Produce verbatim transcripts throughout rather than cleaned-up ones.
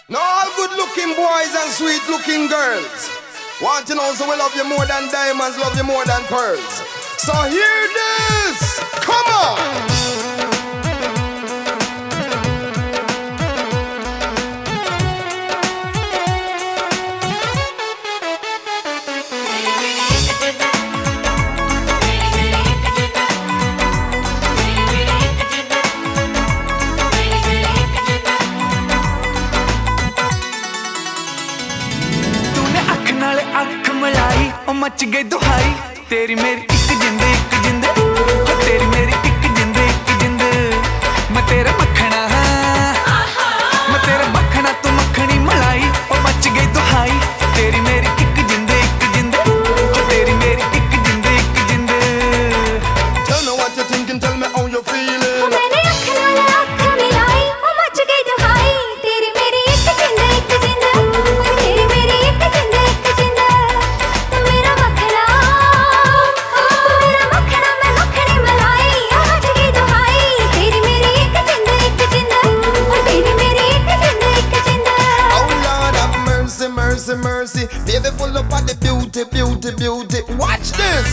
Now all good looking boys and sweet looking girls want to know, so we love you more than diamonds, love you more than pearls. So hear this, come on. अख मलाई ओ much गई दुहाई तेरी मेरी एक जिंद एक जिंद ओ तेरी मेरी एक जिंद एक जिंद मैं तेरा मखना मैं तेरा मखना तू मखनी मलाई ओ मच गई दुहाई तेरी मेरी एक जिंद एक जिंद ओ तेरी मेरी एक जिंद एक जिंद Tell me what you're thinking, tell me how you're feeling. मैंने अख नाल अख मिलाई ओ मच गई दुहाई तेरी मेरी एक जिंद एक जिंद ओ तेरी मेरी एक जिंद एक जिंद Mercy, mercy, baby full up of the beauty, beauty, beauty. Watch this.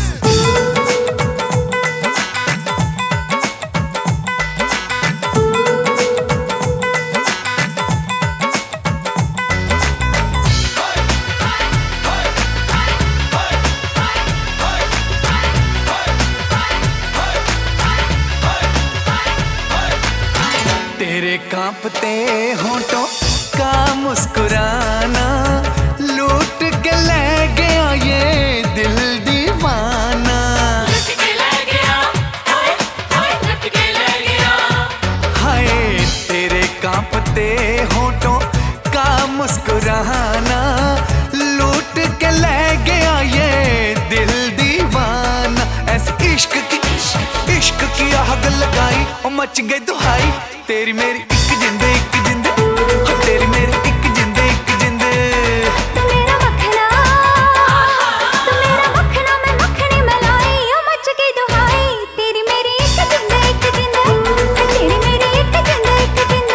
तेरे कांपते होंठों का मुस्कुराना लूट के ले गया ये दिल दीवाना लूट के ले गया हाय हाय लूट के ले गया हाय तेरे कांपते होंठों का मुस्कुराना लूट के ले गया ये दिल दीवाना ऐसे इश्क की इश्क की आग लगाई और मच गई दुहाई तेरी मेरी एक जिंद एक जिंद तेरी मेरी एक जिंद एक जिंद तू मेरा मखना तू मेरा मखना मैं मखनी मलाई ओ मच गई दुहाई तेरी मेरी एक जिंद एक जिंद तेरी मेरी एक जिंद एक जिंद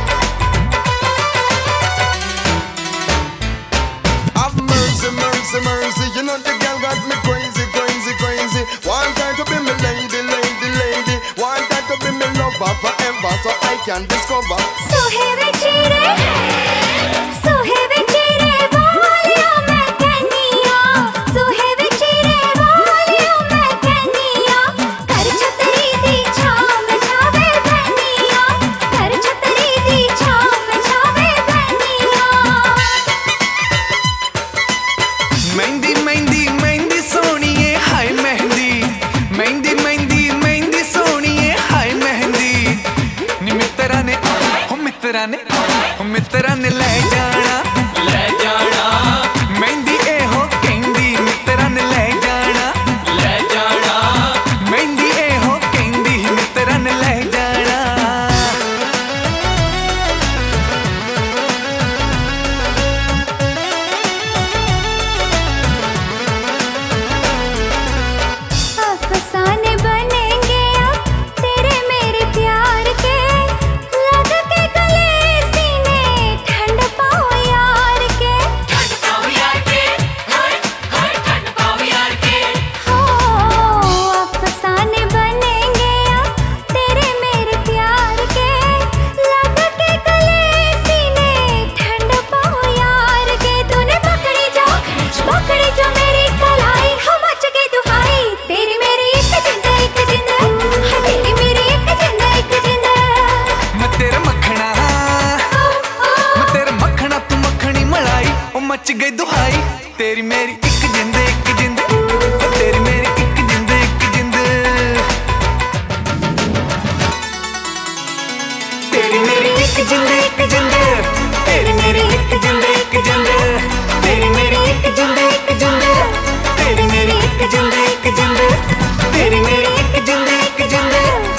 Have mercy, mercy, mercy. You know the girl got me crazy, crazy, crazy. Want her to be my lady, lady, lady. Want her to be my lover forever, so I can discover. सोहे वे चेहरे सोहे वे चेहरे वालिया मैं कहनिया सोहे वे चेहरे वालिया मैं कहनिया कर छतरी दी छाव छावे बहनिया कर छतरी दी छाव छावे बहनिया मेहंदी मेहंदी मेहंदी सोनिए हाय मेहंदी मेहंदी मेहंदी मेहंदी सोनिए हाय मेहंदी नी मित्रा ने हो मित्रा ने हो मित्रा ने ले जाना ले जाना मेहंदी ए हो कहंदी मित्रा ने ले जाना ले जाना मेहंदी ए हो कहंदी मित्रा ने ले जाना अफसाने बनेंगे अब तेरे मेरे प्यार के लग के गले सीने ठंड पाओ यार के ठंड पाओ यार के हाय हाय ठंड पाओ यार के हो अफसाने बनेंगे अब तेरे मेरे प्यार के लग के गले सीने ठंड पाओ यार के तूने पकड़ी जो पकड़ी जो मेरी कलाई हम मच गई दुहाई तेरी मेरी एक जिंद एक जिंद हाँ तेरी मेरी एक जिंद एक जिंद मैं तेरा मखना मैं तेरा मखना तू मखनी मलाई ओ मच गई दुहाई तेरी मेरी एक जिंद एक जिंद ओ तेरी मेरी एक जिंद एक जिंद तेरी मेरी एक जिंद एक जिंद तेरी मेरी एक जिंद एक जिंद तेरी मेरी एक जिंद एक जिंद तेरी मेरी एक जिंद एक जिंद तेरी मेरी एक जिंद एक जिंद